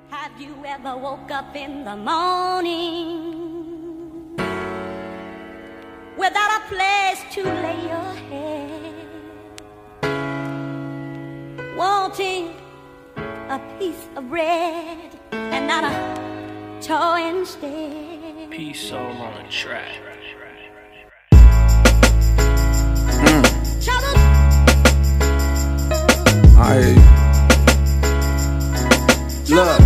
Have you ever woke up in the morning without a place to lay your head, wanting a piece of bread and not a toy instead? Peace all on the track. Look,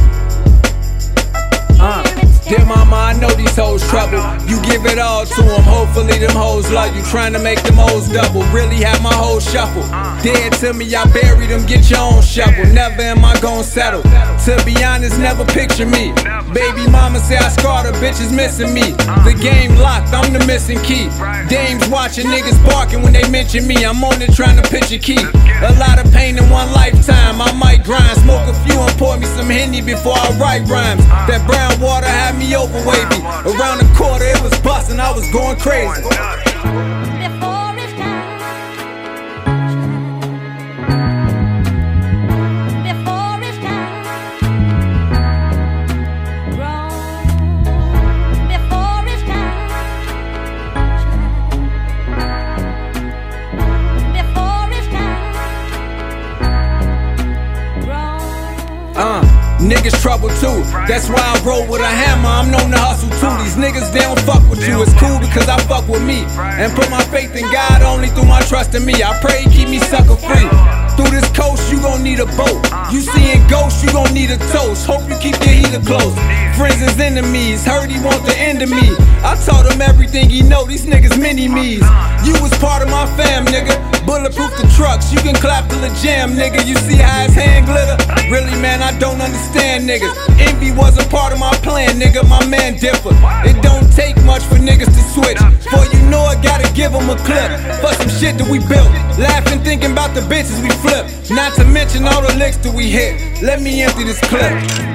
dear mama, I know these hoes trouble. You give it all to them, hopefully them hoes love you. Trying to make them hoes double, really have my whole shuffle. Dead to me, I bury them, get your own shovel. Never am I gon' settle. To be honest, never picture me. Baby mama say I scarred her, bitches missing me. The game locked, I'm the missing key. Dames watching niggas barking when they mention me. I'm on it trying to pitch a key. A lot of pain in one lifetime, I might grind. Smoke a few and pour me some Henny before I write rhymes. That brown water had me over wavy. Around the quarter it was bustin', I was going crazy. Niggas trouble too, that's why I roll with a hammer, I'm known to hustle too. These niggas, they don't fuck with you, it's cool because I fuck with me. And put my faith in God only through my trust in me. I pray he keep me sucker free. Through this coast, you gon' need a boat. You seeing ghosts, you gon' need a toast. Hope you keep your heater close. Friends is enemies, heard he want the end of me. I taught him everything he know, these niggas mini-me's. You was part of my fam, nigga. Bulletproof the trucks, you can clap till the jam, nigga. You see how his hand glitter? Really, man, I don't understand, niggas. Envy wasn't part of my plan, nigga. My man differ. It don't take much for niggas to switch. For you know I gotta give them a clip. For some shit that we built. Laughing, thinking about the bitches we flip. Not to mention all the licks that we hit. Let me empty this clip.